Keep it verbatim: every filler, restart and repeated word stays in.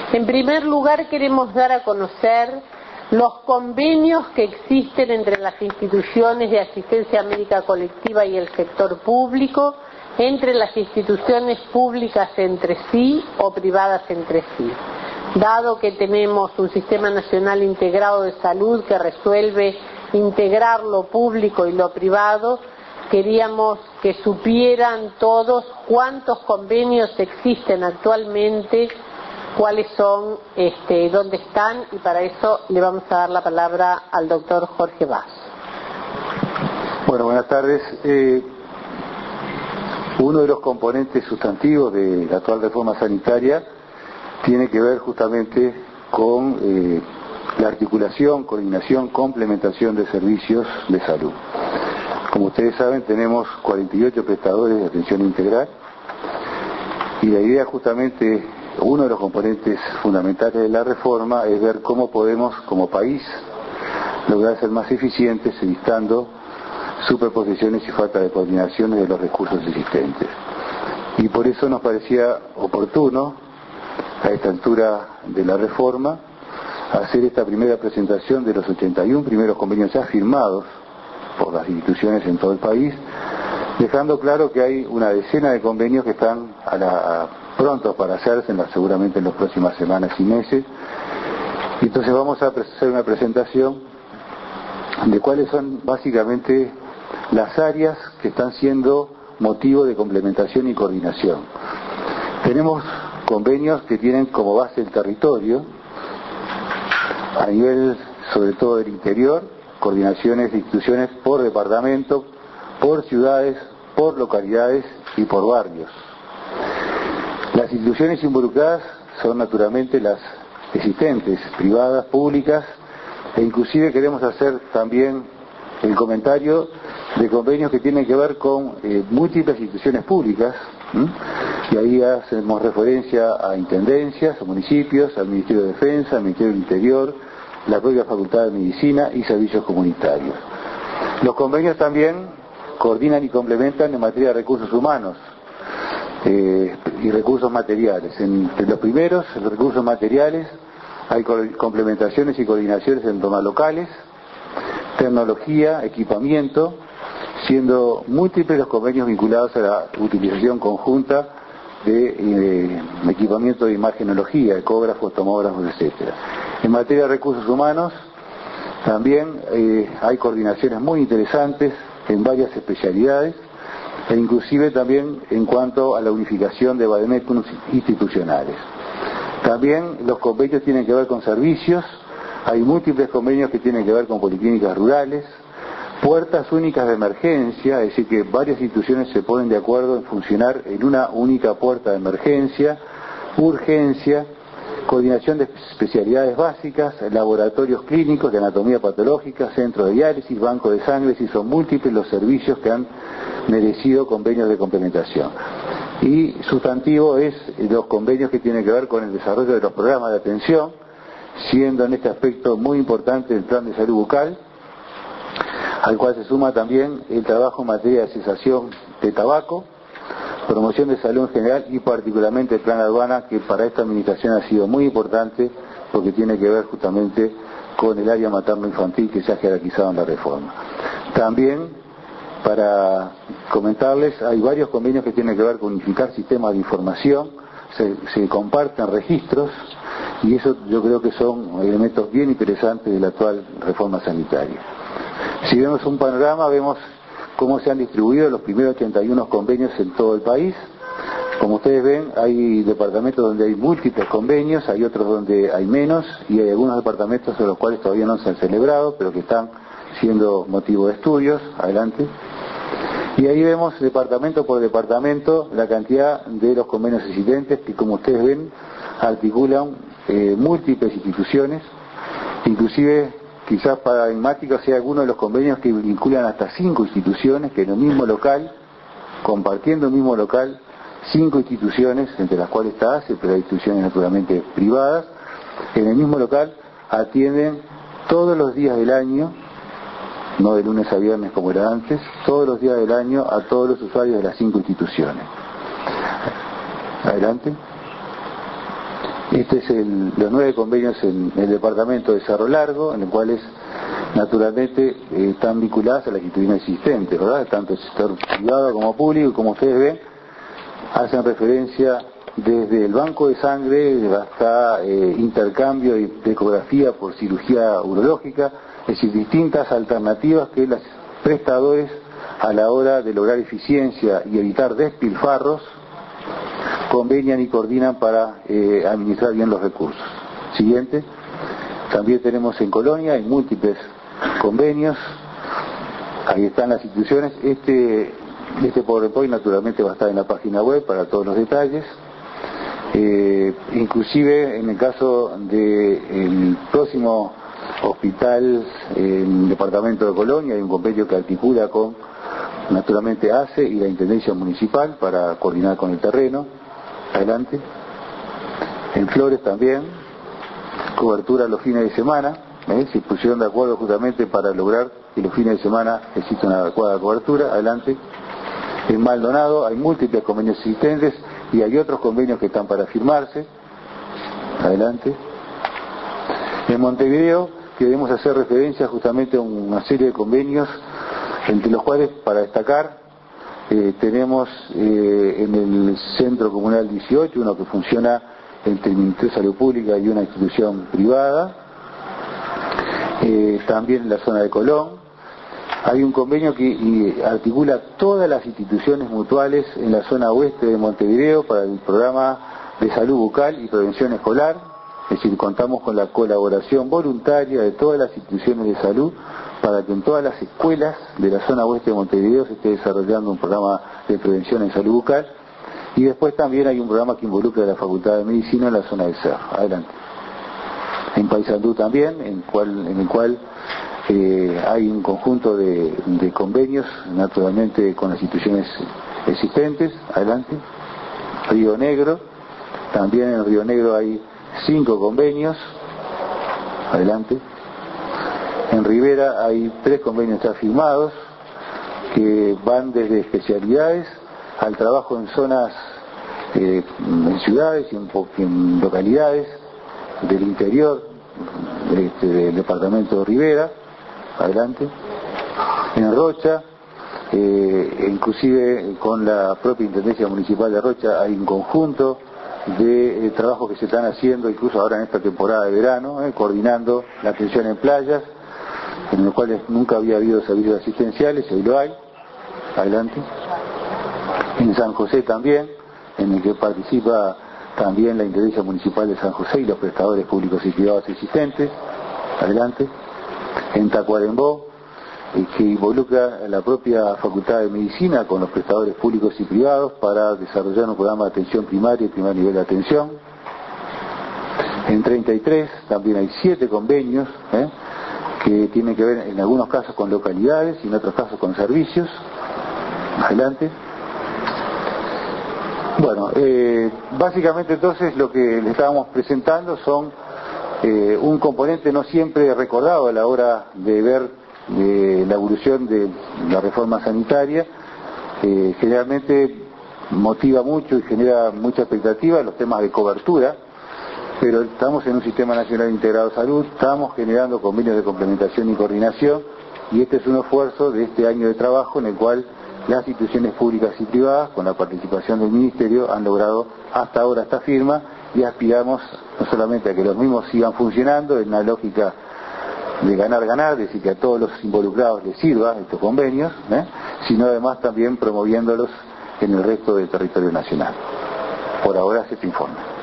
En primer lugar, queremos dar a conocer los convenios que existen entre las instituciones de asistencia médica colectiva y el sector público, entre las instituciones públicas entre sí o privadas entre sí. Dado que tenemos un sistema nacional integrado de salud que resuelve integrar lo público y lo privado, queríamos que supieran todos cuántos convenios existen actualmente, cuáles son, este, dónde están, y para eso le vamos a dar la palabra al doctor Jorge Vaz. Bueno, buenas tardes. Eh, uno de los componentes sustantivos de la actual reforma sanitaria tiene que ver justamente con eh, la articulación, coordinación, complementación de servicios de salud. Como ustedes saben, tenemos cuarenta y ocho prestadores de atención integral y la idea justamente, uno de los componentes fundamentales de la reforma es ver cómo podemos como país lograr ser más eficientes evitando superposiciones y falta de coordinaciones de los recursos existentes. Y por eso nos parecía oportuno, a esta altura de la reforma, hacer esta primera presentación de los ochenta y uno primeros convenios ya firmados por las instituciones en todo el país, dejando claro que hay una decena de convenios que están a la, a, prontos para hacerse, en la, seguramente en las próximas semanas y meses. Y entonces vamos a hacer una presentación de cuáles son básicamente las áreas que están siendo motivo de complementación y coordinación. Tenemos convenios que tienen como base el territorio, a nivel sobre todo del interior, coordinaciones de instituciones por departamento, por ciudades, por localidades y por barrios. Las instituciones involucradas son naturalmente las existentes, privadas, públicas, e inclusive queremos hacer también el comentario de convenios que tienen que ver con eh, múltiples instituciones públicas, ¿m? Y ahí hacemos referencia a intendencias, a municipios, al Ministerio de Defensa, al Ministerio del Interior, la propia Facultad de Medicina y servicios comunitarios. Los convenios también coordinan y complementan en materia de recursos humanos eh, y recursos materiales. Entre los primeros, los recursos materiales, hay complementaciones y coordinaciones en temas locales, tecnología, equipamiento, siendo múltiples los convenios vinculados a la utilización conjunta de eh, equipamiento de imagenología, ecógrafos, tomógrafos, etcétera. En materia de recursos humanos, también eh, hay coordinaciones muy interesantes en varias especialidades, e inclusive también en cuanto a la unificación de vademécums institucionales. También los convenios tienen que ver con servicios, hay múltiples convenios que tienen que ver con policlínicas rurales, puertas únicas de emergencia, es decir que varias instituciones se ponen de acuerdo en funcionar en una única puerta de emergencia, urgencia, coordinación de especialidades básicas, laboratorios clínicos de anatomía patológica, centro de diálisis, banco de sangre, y son múltiples los servicios que han merecido convenios de complementación. Y sustantivo es los convenios que tienen que ver con el desarrollo de los programas de atención, siendo en este aspecto muy importante el plan de salud bucal, al cual se suma también el trabajo en materia de cesación de tabaco, promoción de salud en general y particularmente el plan aduana, que para esta administración ha sido muy importante porque tiene que ver justamente con el área materno-infantil que se ha jerarquizado en la reforma. También, para comentarles, hay varios convenios que tienen que ver con unificar sistemas de información, se, se comparten registros, y eso yo creo que son elementos bien interesantes de la actual reforma sanitaria. Si vemos un panorama, vemos cómo se han distribuido los primeros ochenta y uno convenios en todo el país. Como ustedes ven, hay departamentos donde hay múltiples convenios, hay otros donde hay menos, y hay algunos departamentos de los cuales todavía no se han celebrado, pero que están siendo motivo de estudios. Adelante. Y ahí vemos departamento por departamento la cantidad de los convenios existentes que, como ustedes ven, articulan eh, múltiples instituciones, inclusive quizás paradigmático sea alguno de los convenios que vinculan hasta cinco instituciones que en el mismo local, compartiendo el mismo local, cinco instituciones, entre las cuales está A C E, pero hay instituciones naturalmente privadas, en el mismo local atienden todos los días del año, no de lunes a viernes como era antes, todos los días del año a todos los usuarios de las cinco instituciones. Adelante. Eh, Este es el, los nueve convenios en el departamento de Cerro Largo, en los cuales naturalmente eh, están vinculadas a las instituciones existentes, ¿verdad? Tanto el sector privado como público, y como ustedes ven, hacen referencia desde el banco de sangre hasta eh, intercambio de ecografía por cirugía urológica, es decir, distintas alternativas que los prestadores, a la hora de lograr eficiencia y evitar despilfarros, convenian y coordinan para eh, administrar bien los recursos. Siguiente. También tenemos en Colonia, hay múltiples convenios, ahí están las instituciones. Este, este PowerPoint naturalmente va a estar en la página web para todos los detalles. Eh, inclusive en el caso del próximo hospital en el departamento de Colonia hay un convenio que articula con naturalmente A C E y la Intendencia Municipal para coordinar con el terreno. Adelante. En Flores también, cobertura los fines de semana, ¿eh? Se pusieron de acuerdo justamente para lograr que los fines de semana exista una adecuada cobertura. Adelante. En Maldonado hay múltiples convenios existentes y hay otros convenios que están para firmarse. Adelante. En Montevideo queremos hacer referencia justamente a una serie de convenios, entre los cuales, para destacar, eh, tenemos eh, en el Centro Comunal dieciocho, uno que funciona entre el Ministerio de Salud Pública y una institución privada, eh, también en la zona de Colón. Hay un convenio que y, articula todas las instituciones mutuales en la zona oeste de Montevideo para el programa de salud bucal y prevención escolar, es decir, contamos con la colaboración voluntaria de todas las instituciones de salud para que en todas las escuelas de la zona oeste de Montevideo se esté desarrollando un programa de prevención en salud bucal. Y después también hay un programa que involucra a la Facultad de Medicina en la zona del Cerro. Adelante. En Paysandú también, en, cual, en el cual eh, hay un conjunto de, de convenios, naturalmente con las instituciones existentes. Adelante. Río Negro, también en Río Negro hay cinco convenios. Adelante. En Rivera hay tres convenios ya firmados que van desde especialidades al trabajo en zonas, eh, en ciudades y en, en localidades del interior este, del departamento de Rivera. Adelante. En Rocha, eh, inclusive con la propia Intendencia Municipal de Rocha hay un conjunto de eh, trabajos que se están haciendo, incluso ahora en esta temporada de verano, eh, coordinando la atención en playas, en los cuales nunca había habido servicios asistenciales, y hoy lo hay. Adelante. En San José también, en el que participa también la Intendencia Municipal de San José y los prestadores públicos y privados existentes. Adelante. En Tacuarembó, eh, que involucra a la propia Facultad de Medicina con los prestadores públicos y privados para desarrollar un programa de atención primaria y primer nivel de atención. En treinta y tres también hay siete convenios, ¿eh? que tienen que ver en algunos casos con localidades y en otros casos con servicios. Adelante. Bueno, eh, básicamente entonces lo que le estábamos presentando son eh, un componente no siempre recordado a la hora de ver eh, la evolución de la reforma sanitaria. Eh, generalmente motiva mucho y genera mucha expectativa los temas de cobertura, pero estamos en un sistema nacional integrado de salud, estamos generando convenios de complementación y coordinación, y este es un esfuerzo de este año de trabajo en el cual las instituciones públicas y privadas, con la participación del Ministerio, han logrado hasta ahora esta firma, y aspiramos no solamente a que los mismos sigan funcionando en una lógica de ganar-ganar, es decir, que a todos los involucrados les sirva estos convenios, ¿eh? sino además también promoviéndolos en el resto del territorio nacional. Por ahora se te informa.